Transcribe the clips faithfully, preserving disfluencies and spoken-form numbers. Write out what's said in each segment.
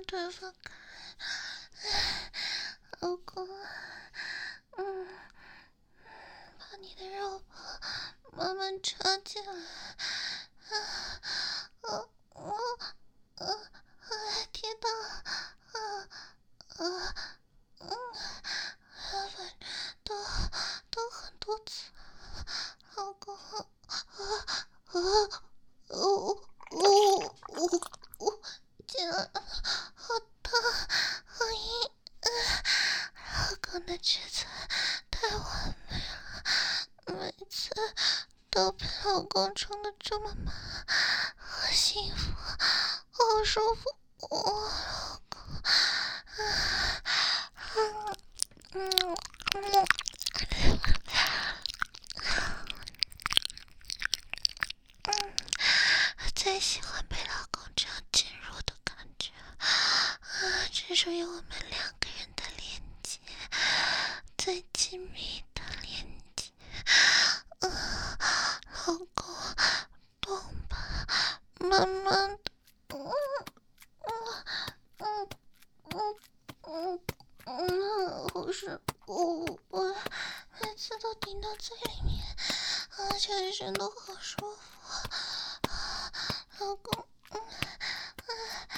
腿放开，老公，嗯，把你的肉慢慢插进来，啊啊啊啊！贴到，啊啊嗯，反正都都很多次，老公，啊啊哦哦哦哦，进来了，好疼，好硬，老公的尺寸太完美了，每次都被老公冲得这么满，好幸福，好舒服，哦，老公，嗯嗯嗯。嗯，最喜欢被老公这样进入的感觉，啊，这属于我们两个人的连接，最亲密的连接。啊，老公，动吧，慢慢的，嗯嗯嗯嗯嗯嗯，好是我我每次都顶到最里面，啊，全身都好舒服。老公，嗯嗯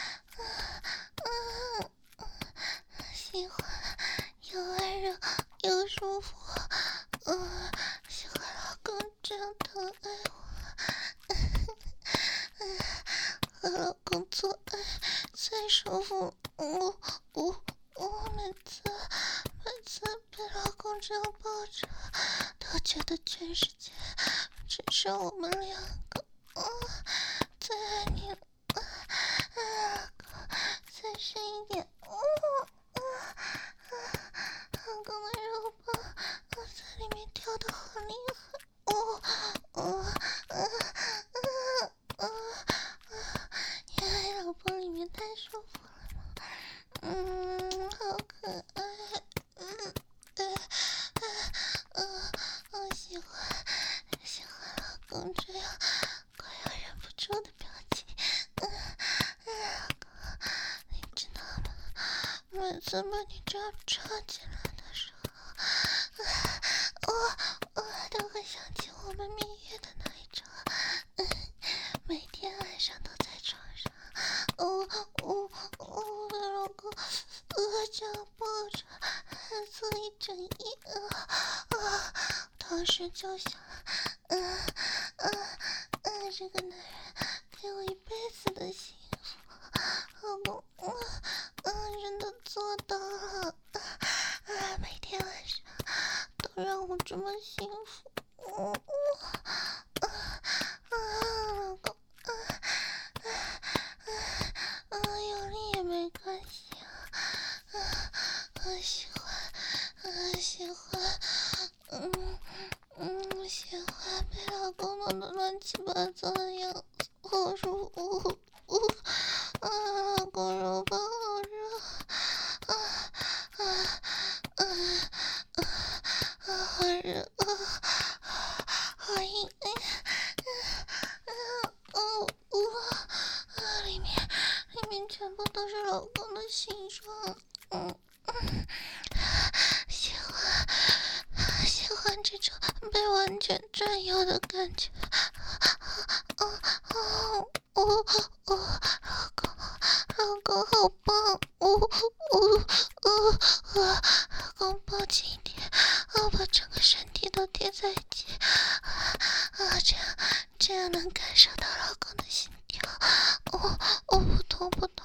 嗯嗯，喜欢又温柔又舒服，嗯，喜欢老公这样疼爱我，嗯，和老公做爱最舒服，我我我每次每次被老公这样抱着，都觉得全世界只剩我们两个，嗯。最爱你了，啊啊！再深一点，嗯嗯啊！老公的肉棒在里面跳得好厉害，哦哦啊啊啊啊！原来老公里面太舒服了嘛，嗯，好可爱，嗯嗯嗯，我喜欢喜欢老公这样快要忍不住的表情。嗯嗯，你知道吗？每次把你这样插进来的时候，我我都会想起我们蜜月的那一场。嗯，每天晚上都在床上，我我我的老公，我这样抱着，做一整夜啊啊！当时就想，嗯嗯嗯，这个男人给我一辈子的幸福，老公，嗯嗯，真的做到了，啊，每天晚上都让我这么幸福，嗯嗯啊，老公，啊啊啊，有力也没关系啊，啊，我喜欢，啊，喜欢，嗯嗯，喜欢被老公弄得乱七八糟的样子，好舒服。呜、哦、啊，老公肉棒好热，啊啊啊啊啊，好热啊，好硬，哎呀，啊哦哦啊，里面里面全部都是老公的形状，嗯嗯，喜欢喜欢这种被完全占有的感觉，啊啊哦哦，老公，老公好棒！哦哦哦哦，老公抱紧一点，我把整个身体都贴在一起，啊啊，这样这样能感受到老公的心跳。哦哦，不痛不痛，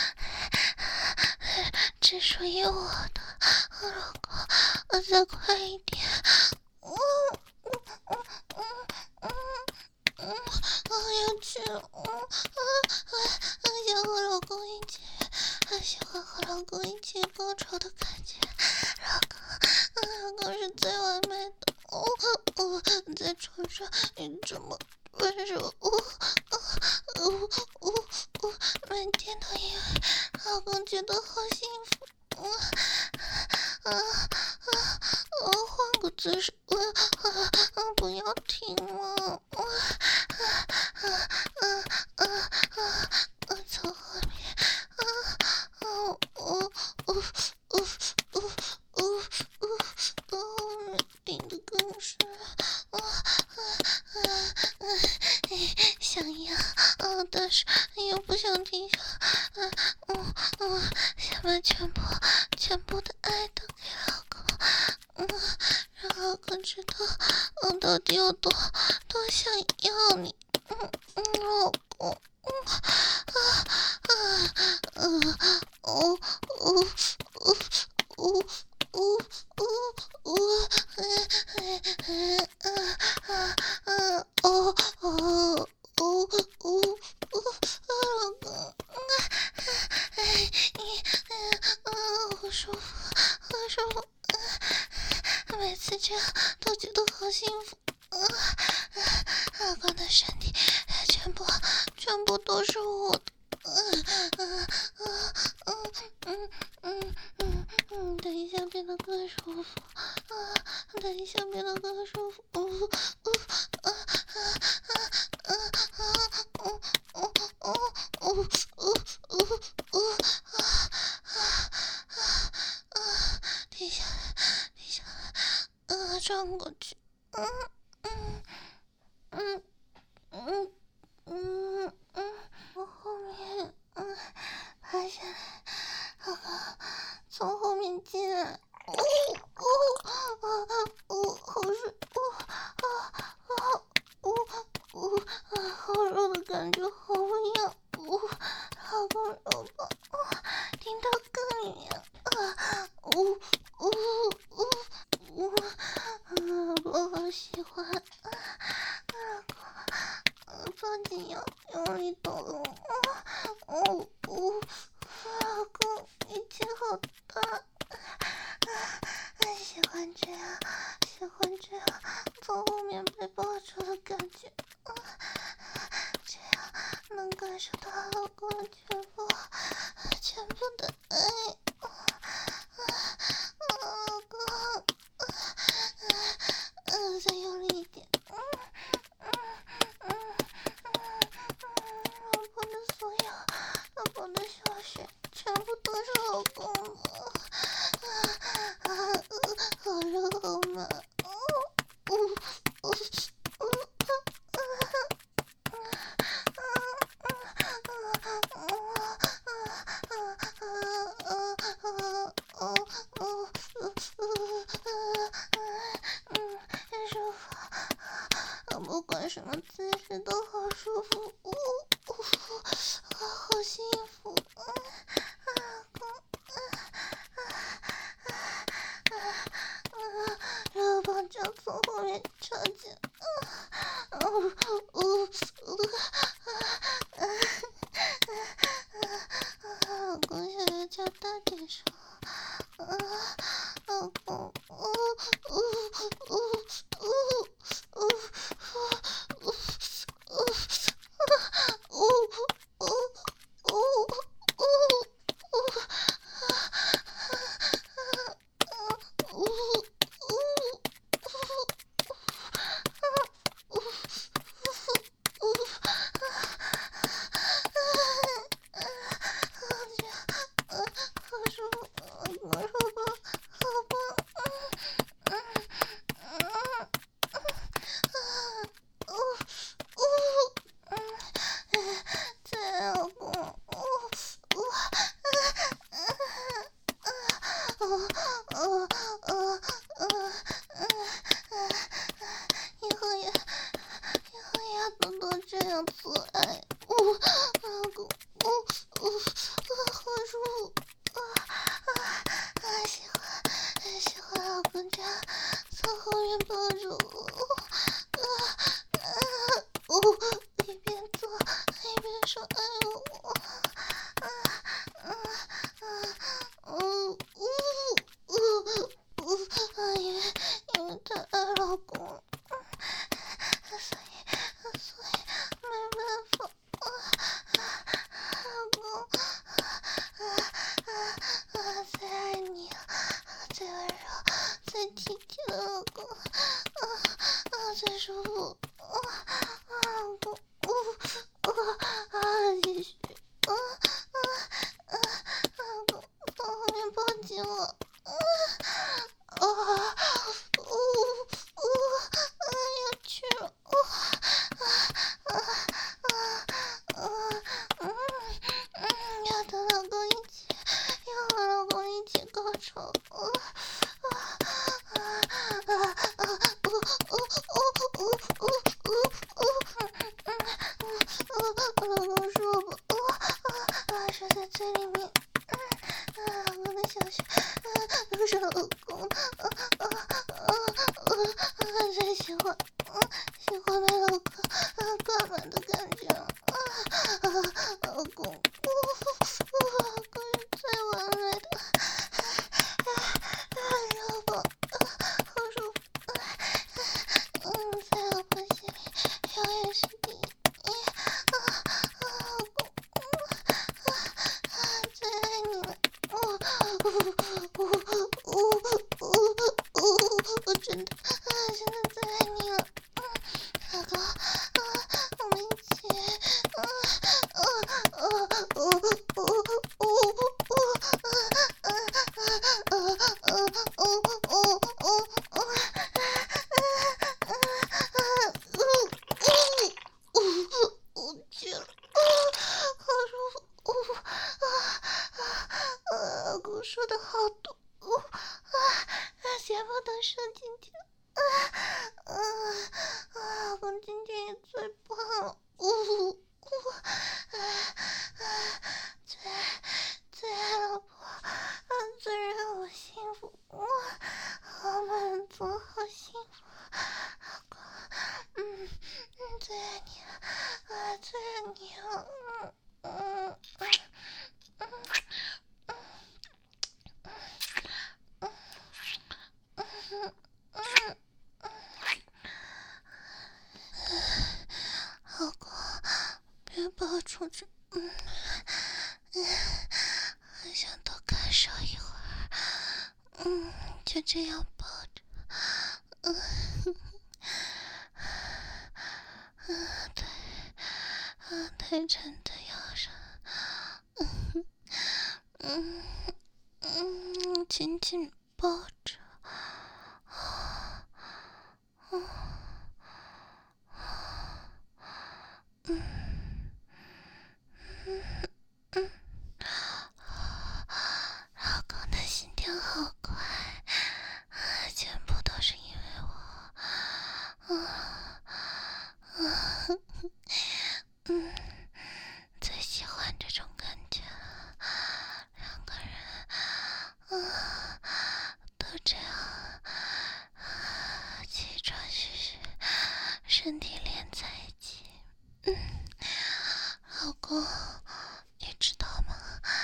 只属于我的，老公，再快一点。嗯嗯嗯嗯嗯。嗯，我要去了，嗯啊啊啊！想和老公一起，还喜欢和老公一起高潮的感觉，老公，啊，老公是最完美的，哦哦，在床上你这么温柔，哦哦哦哦哦，每天都因为老公觉得好幸福，嗯啊啊啊！我换个姿势，我啊啊不要停了，啊啊啊啊啊啊！从后面啊就不想停下，嗯嗯嗯，想把全部全部的爱都给老公，嗯，让老公知道我到底有多多想要你，嗯嗯，老公，嗯啊啊嗯哦哦哦哦哦哦嗯嗯嗯嗯嗯嗯哦哦。哦哦哦，老公，啊，哎，你，嗯，好舒服，好舒服，嗯，每次这样都觉得好幸福，嗯，老公的身体全部全部都是我的，嗯嗯嗯嗯嗯嗯嗯，等一下变得更舒服，啊，等一下变得更舒服，呜呜啊啊啊啊啊！哦哦哦哦哦哦哦啊啊啊啊！停下来，停下来，啊，转过去，嗯嗯嗯嗯嗯嗯，我后面，嗯，趴下来，老公从后面进来，哦哦啊哦，好水，哦啊啊哦哦啊，好热的感觉，好痒，哦，老公肉棒，哦，听到更痒，啊，哦哦哦哦，啊，我好喜欢，啊，老公，啊，抓紧要用力动，哦哦哦，老公，力气好大，啊，喜欢这样，喜欢这样从后面被抱住的感觉，啊，这样能感受到老公的全部全部的爱，啊啊啊，老公，啊啊啊，再用力一点，嗯嗯嗯嗯嗯，老婆的所有，老婆的小穴全部都是老公的，啊啊啊，好热好麻，哦哦哦哦啊啊不管什么姿势都好舒服，呜呜，好幸福，嗯，老公，啊啊啊啊！热棒就从后面插进，啊哦哦哦啊啊啊！老公想要叫大点声，啊，老公，哦哦哦哦哦哦哦哦哦哦说的好多，我啊，血不能射进去，啊啊啊！老公今天也最棒了，呜呜啊啊！最最爱老婆，啊，最让我幸福，哇，好满足，好幸福，老公，嗯嗯，最爱你了，啊，最爱你了，嗯嗯嗯嗯嗯。老公，别抱出去，嗯嗯，还想多感受一会儿，嗯，就这样抱着，嗯嗯，对，啊，对，沉在腰上，嗯嗯嗯，紧紧抱着，啊，嗯嗯嗯嗯。老公的心跳好快，全部都是因为我。啊啊嗯，最喜欢这种感觉了。两个人啊，都这样啊，气喘吁吁，身体连在一起。嗯，老公，你知道吗？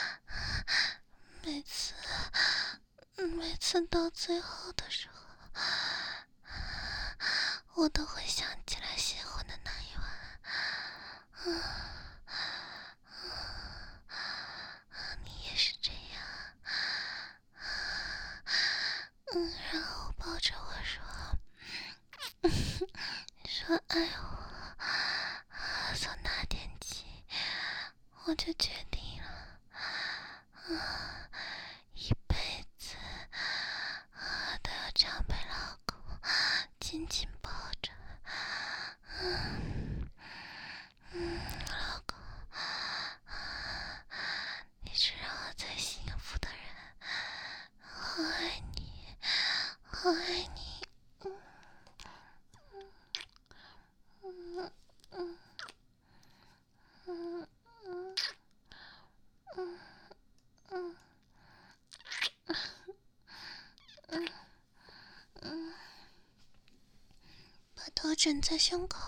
每次，每次到最后的时候，我都会想起来结婚的那一晚。啊啊，你也是这样。嗯，然后抱着我说，说爱我。从那天起，我就决定了，啊，一辈子啊都要这样被老公紧紧抱着。嗯嗯，老公，你是让我最幸福的人，我爱你，我爱你。嗯嗯嗯嗯嗯嗯嗯嗯嗯，把头枕在胸口，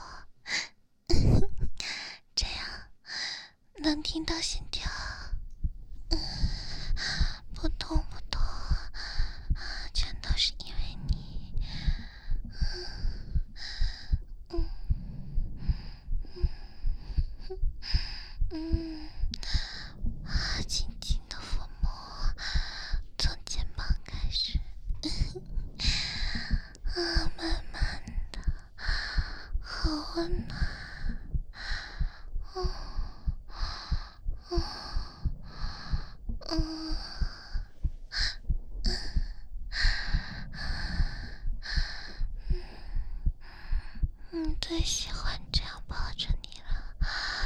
这样能听到心跳。嗯，不痛不痛，全都是因为你。嗯嗯嗯，啊，轻轻的抚摸，从肩膀开始，啊，慢慢的，好温暖。哦哦哦。嗯，最喜欢这样抱着你了，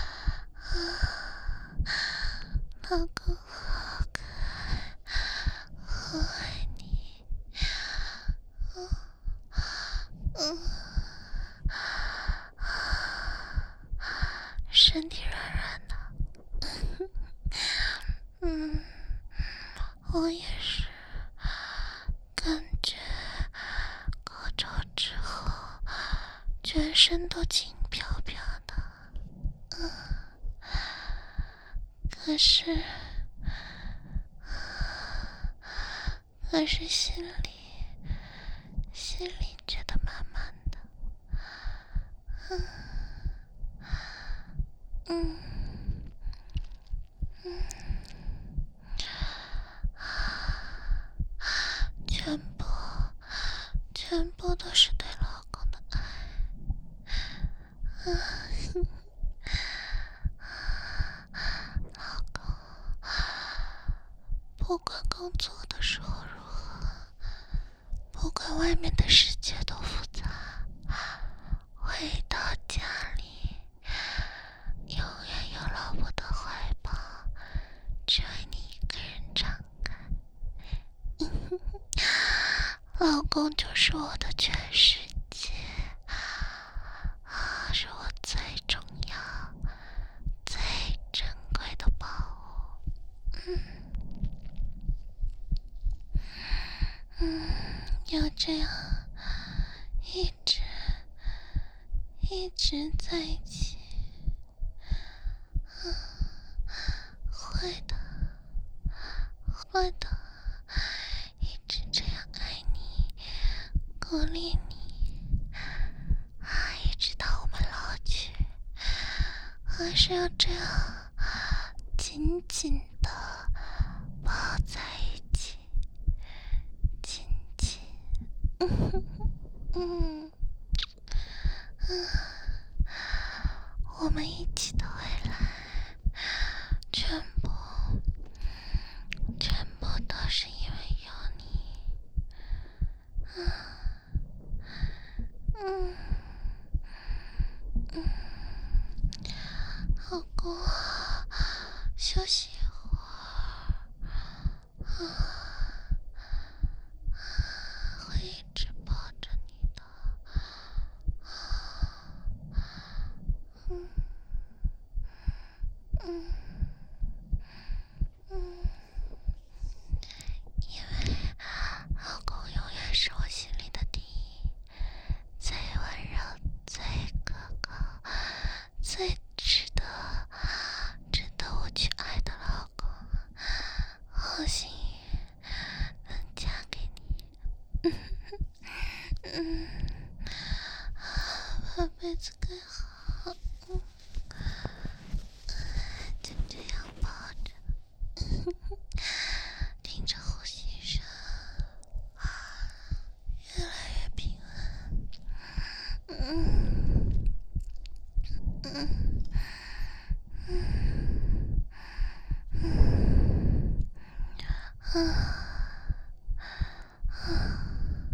啊，老公好可爱，好爱你，嗯嗯，身体软软的，嗯，我也是，感觉高潮之后，全身都轻飘飘的，嗯，可是，可是心里，心里觉得满满的，嗯嗯嗯，全部，全部都是对老公的爱，嗯。老公，不管工作的时候如何，不管外面的世界多复杂，回到家里，永远有老婆的怀抱，只为你一个人敞开。 老公就是我的全世界，是我最重要、最珍贵的宝物。嗯，嗯，要这样一直一直在一起。会的，会的，一直这样爱你，鼓励你，啊，一直到我们老去，还是要这样紧紧的抱在一起，紧紧，嗯嗯嗯，我们一起的未来。全部，全部都是因为有你。嗯，嗯，老公，休息一会儿，啊，会一直抱着你的。嗯，嗯。嗯，因为老公永远是我心里的第一，最温柔、最可靠、最值得、值得我去爱的老公。好幸运能嫁给你，嗯，把被子盖好，嗯，就这样抱着。听着呼吸声，越来越平稳。嗯嗯嗯嗯啊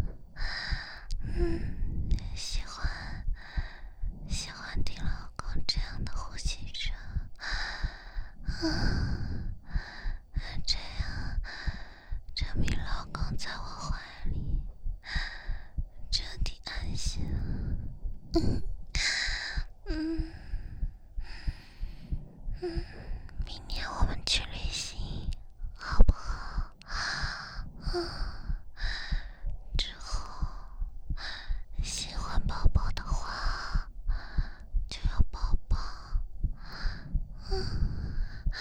嗯，喜欢喜欢听老公这样的呼吸声。啊，这样证明老公在我怀里彻底安心了。嗯嗯嗯，明年我们去旅行好不好？啊，之后喜欢宝宝的话就要抱抱。嗯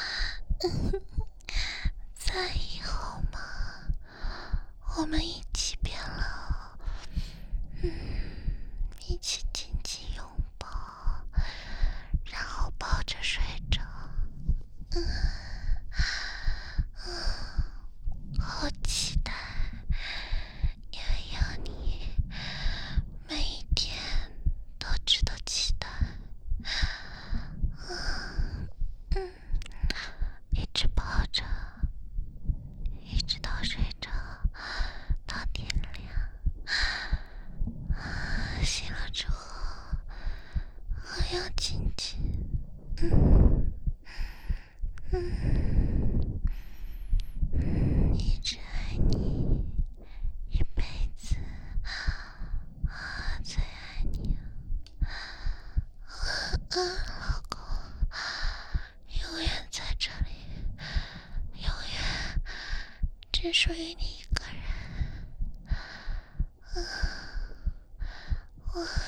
在以后嘛，我们一起变老，嗯，一起紧紧拥抱，然后抱着睡着。嗯嗯，好期待，因为有你，每一天都值得期待。嗯嗯，一直抱着，一直到睡着，到天亮。醒了之后，还要亲亲。嗯嗯嗯，一直爱你，一辈子，啊，最爱你啊，啊，老公，永远在这里，永远只属于你一个人。啊，我